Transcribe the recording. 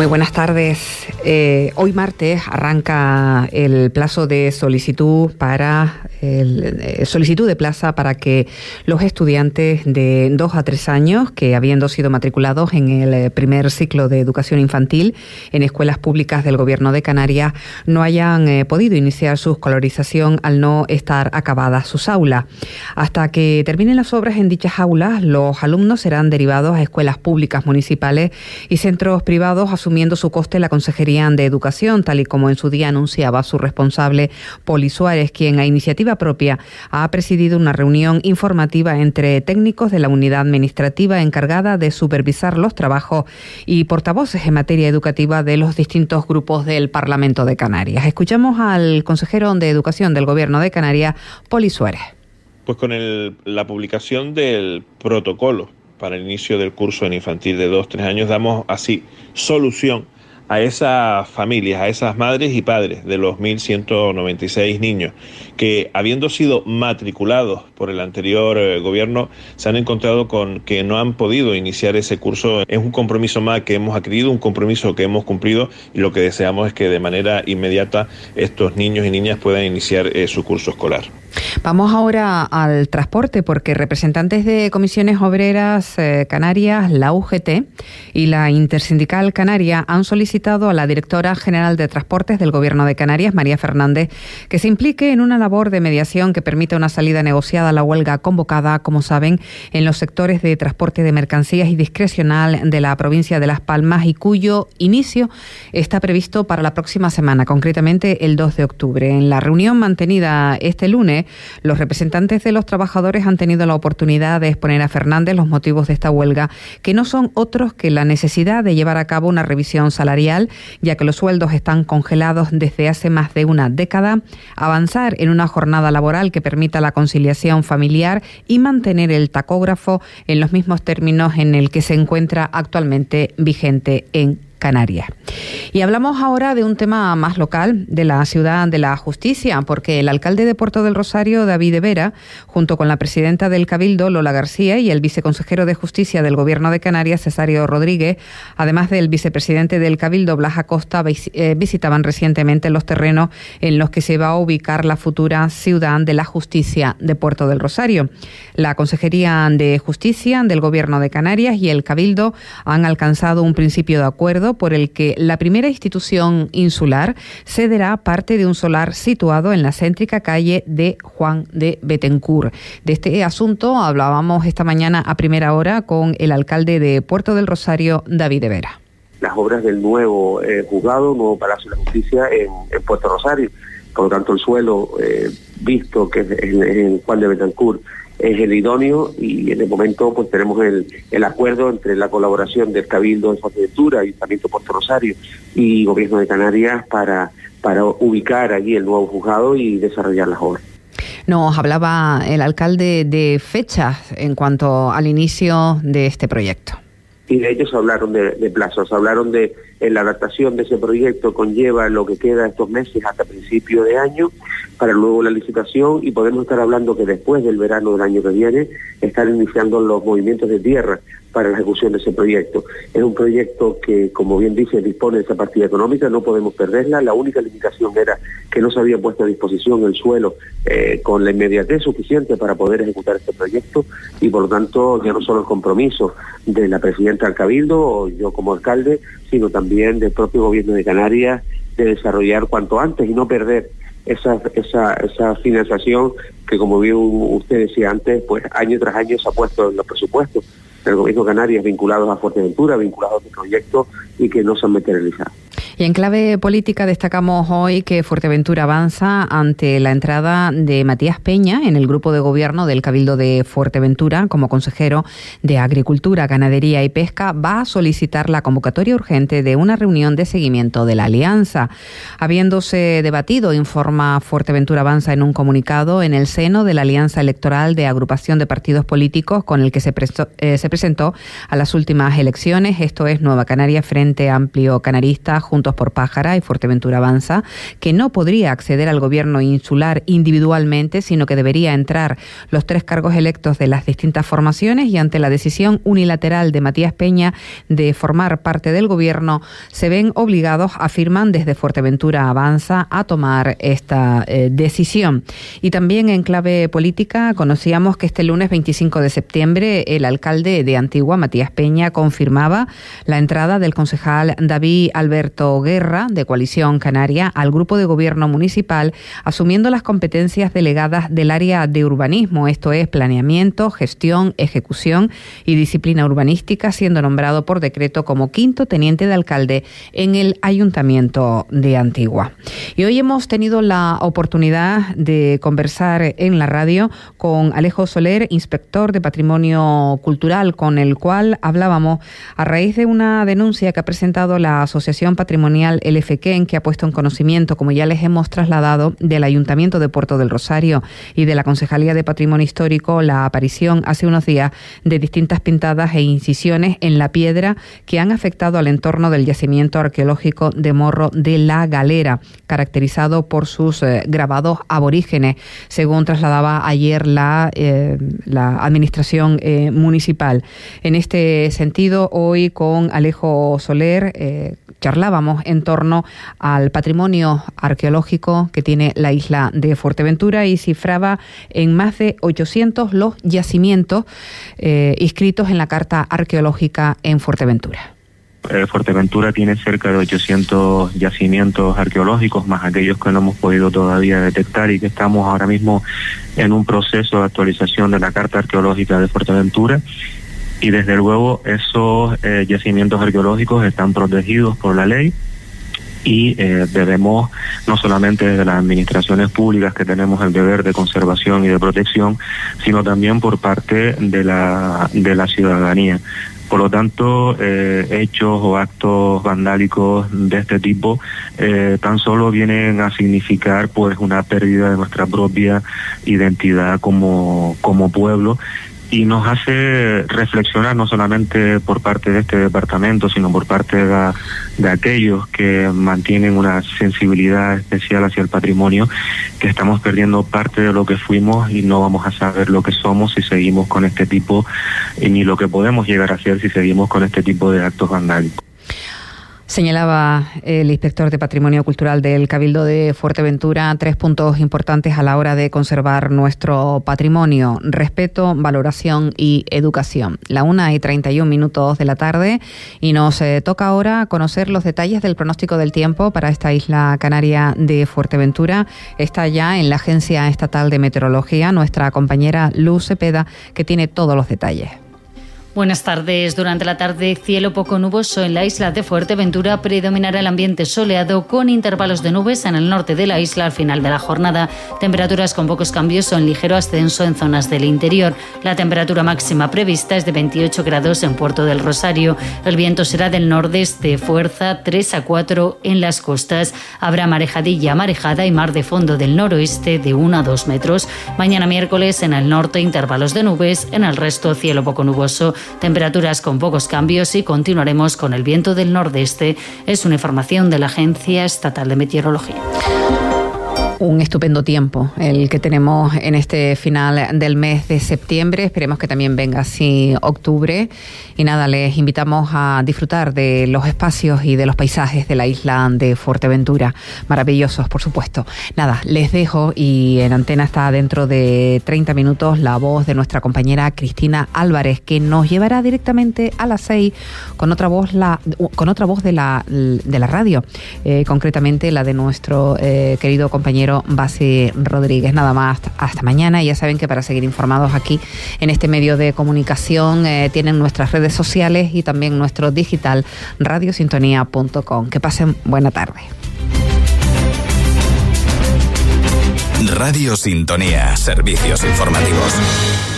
Muy buenas tardes. Hoy martes arranca el plazo de solicitud de plaza para que los estudiantes de 2 a 3 años que habiendo sido matriculados en el primer ciclo de educación infantil en escuelas públicas del Gobierno de Canarias no hayan podido iniciar su escolarización al no estar acabadas sus aulas. Hasta que terminen las obras en dichas aulas, los alumnos serán derivados a escuelas públicas municipales y centros privados, asumiendo su coste la Consejería de Educación, tal y como en su día anunciaba su responsable, Poli Suárez, quien a iniciativa propia ha presidido una reunión informativa entre técnicos de la unidad administrativa encargada de supervisar los trabajos y portavoces en materia educativa de los distintos grupos del Parlamento de Canarias. Escuchamos al consejero de Educación del Gobierno de Canarias, Poli Suárez. Pues con la publicación del protocolo para el inicio del curso en infantil de 2-3 años, damos así solución a esas familias, a esas madres y padres de los 1.196 niños que, habiendo sido matriculados por el anterior gobierno, se han encontrado con que no han podido iniciar ese curso. Es un compromiso más que hemos adquirido, un compromiso que hemos cumplido, y lo que deseamos es que de manera inmediata estos niños y niñas puedan iniciar su curso escolar. Vamos ahora al transporte, porque representantes de Comisiones Obreras Canarias, la UGT y la Intersindical Canaria han solicitado a la directora general de Transportes del Gobierno de Canarias, María Fernández, que se implique en una labor de mediación que permita una salida negociada a la huelga convocada, como saben, en los sectores de transporte de mercancías y discrecional de la provincia de Las Palmas, y cuyo inicio está previsto para la próxima semana, concretamente el 2 de octubre. En la reunión mantenida este lunes, los representantes de los trabajadores han tenido la oportunidad de exponer a Fernández los motivos de esta huelga, que no son otros que la necesidad de llevar a cabo una revisión salarial, ya que los sueldos están congelados desde hace más de una década, avanzar en una jornada laboral que permita la conciliación familiar y mantener el tacógrafo en los mismos términos en el que se encuentra actualmente vigente en Canarias. Y hablamos ahora de un tema más local, de la ciudad de la justicia, porque el alcalde de Puerto del Rosario, David de Vera, junto con la presidenta del Cabildo, Lola García, y el viceconsejero de Justicia del Gobierno de Canarias, Cesario Rodríguez, además del vicepresidente del Cabildo, Blas Acosta, visitaban recientemente los terrenos en los que se va a ubicar la futura ciudad de la justicia de Puerto del Rosario. La Consejería de Justicia del Gobierno de Canarias y el Cabildo han alcanzado un principio de acuerdo por el que la primera institución insular cederá parte de un solar situado en la céntrica calle de Juan de Betancourt. De este asunto hablábamos esta mañana a primera hora con el alcalde de Puerto del Rosario, David de Vera. Las obras del nuevo juzgado, nuevo Palacio de la Justicia en Puerto Rosario. Por lo tanto, el suelo visto que es en Juan de Betancourt es el idóneo, y en el momento pues tenemos el acuerdo entre la colaboración del Cabildo de Fuerteventura, Ayuntamiento de Puerto Rosario y Gobierno de Canarias para ubicar allí el nuevo juzgado y desarrollar las obras. Nos hablaba el alcalde de fechas en cuanto al inicio de este proyecto. Y de ellos hablaron de plazos, hablaron de la adaptación de ese proyecto, conlleva lo que queda estos meses hasta principio de año, para luego la licitación, y podemos estar hablando que después del verano del año que viene están iniciando los movimientos de tierra para la ejecución de ese proyecto. Es un proyecto que, como bien dice, dispone de esa partida económica, no podemos perderla. La única limitación era que no se había puesto a disposición el suelo con la inmediatez suficiente para poder ejecutar este proyecto, y por lo tanto ya no solo el compromiso de la presidenta del Cabildo o yo como alcalde, sino también del propio Gobierno de Canarias, de desarrollar cuanto antes y no perder esa financiación que, como bien usted decía antes, pues año tras año se ha puesto en los presupuestos del Gobierno de Canarias vinculados a Fuerteventura, vinculados a este proyecto, y que no se han materializado. Y en clave política destacamos hoy que Fuerteventura avanza ante la entrada de Matías Peña en el grupo de gobierno del Cabildo de Fuerteventura como consejero de Agricultura, Ganadería y Pesca. Va a solicitar la convocatoria urgente de una reunión de seguimiento de la alianza. Habiéndose debatido, informa Fuerteventura Avanza en un comunicado, en el seno de la alianza electoral de agrupación de partidos políticos con el que se presentó a las últimas elecciones, esto es Nueva Canaria, Frente Amplio Canarista, Juntos elegidos por Pájara y Fuerteventura Avanza, que no podría acceder al gobierno insular individualmente, sino que debería entrar los 3 cargos electos de las distintas formaciones, y ante la decisión unilateral de Matías Peña de formar parte del gobierno, se ven obligados, afirman desde Fuerteventura Avanza, a tomar esta decisión. Y también en clave política conocíamos que este lunes 25 de septiembre el alcalde de Antigua, Matías Peña, confirmaba la entrada del concejal David Alberto Guerra, de Coalición Canaria, al grupo de gobierno municipal, asumiendo las competencias delegadas del área de urbanismo, esto es planeamiento, gestión, ejecución y disciplina urbanística, siendo nombrado por decreto como 5º teniente de alcalde en el Ayuntamiento de Antigua. Y hoy hemos tenido la oportunidad de conversar en la radio con Alejo Soler, inspector de Patrimonio Cultural, con el cual hablábamos a raíz de una denuncia que ha presentado la Asociación Patrimonial El Efequén, que ha puesto en conocimiento, como ya les hemos trasladado, del Ayuntamiento de Puerto del Rosario y de la Concejalía de Patrimonio Histórico, la aparición hace unos días de distintas pintadas e incisiones en la piedra que han afectado al entorno del yacimiento arqueológico de Morro de la Galera, caracterizado por sus grabados aborígenes, según trasladaba ayer la Administración Municipal. En este sentido, hoy con Alejo Soler charlábamos en torno al patrimonio arqueológico que tiene la isla de Fuerteventura, y cifraba en más de 800 los yacimientos inscritos en la Carta Arqueológica en Fuerteventura. Fuerteventura tiene cerca de 800 yacimientos arqueológicos, más aquellos que no hemos podido todavía detectar, y que estamos ahora mismo en un proceso de actualización de la Carta Arqueológica de Fuerteventura. Y desde luego esos yacimientos arqueológicos están protegidos por la ley, y debemos, no solamente desde las administraciones públicas que tenemos el deber de conservación y de protección, sino también por parte de la ciudadanía. Por lo tanto, hechos o actos vandálicos de este tipo tan solo vienen a significar pues una pérdida de nuestra propia identidad como pueblo, y nos hace reflexionar, no solamente por parte de este departamento, sino por parte de aquellos que mantienen una sensibilidad especial hacia el patrimonio, que estamos perdiendo parte de lo que fuimos y no vamos a saber lo que somos si seguimos con este tipo, ni lo que podemos llegar a ser si seguimos con este tipo de actos vandálicos. Señalaba el inspector de Patrimonio Cultural del Cabildo de Fuerteventura 3 puntos importantes a la hora de conservar nuestro patrimonio: respeto, valoración y educación. 1:31 de la tarde, y nos toca ahora conocer los detalles del pronóstico del tiempo para esta isla canaria de Fuerteventura. Está ya en la Agencia Estatal de Meteorología nuestra compañera Luz Cepeda, que tiene todos los detalles. Buenas tardes. Durante la tarde, cielo poco nuboso en la isla de Fuerteventura. Predominará el ambiente soleado con intervalos de nubes en el norte de la isla al final de la jornada. Temperaturas con pocos cambios o en ligero ascenso en zonas del interior. La temperatura máxima prevista es de 28 grados en Puerto del Rosario. El viento será del nordeste, fuerza 3 a 4 en las costas. Habrá marejadilla, marejada y mar de fondo del noroeste de 1 a 2 metros. Mañana miércoles en el norte intervalos de nubes, en el resto cielo poco nuboso. Temperaturas con pocos cambios, y continuaremos con el viento del nordeste. Es una información de la Agencia Estatal de Meteorología. Un estupendo tiempo el que tenemos en este final del mes de septiembre. Esperemos que también venga así octubre. Y nada, les invitamos a disfrutar de los espacios y de los paisajes de la isla de Fuerteventura. Maravillosos, por supuesto. Nada, les dejo, y en antena está dentro de 30 minutos la voz de nuestra compañera Cristina Álvarez, que nos llevará directamente a las 6 con otra voz de la radio, concretamente la de nuestro querido compañero Basi Rodríguez. Nada más, hasta mañana. Y ya saben que para seguir informados aquí en este medio de comunicación tienen nuestras redes sociales y también nuestro digital radiosintonía.com. Que pasen buena tarde. Radio Sintonía, servicios informativos.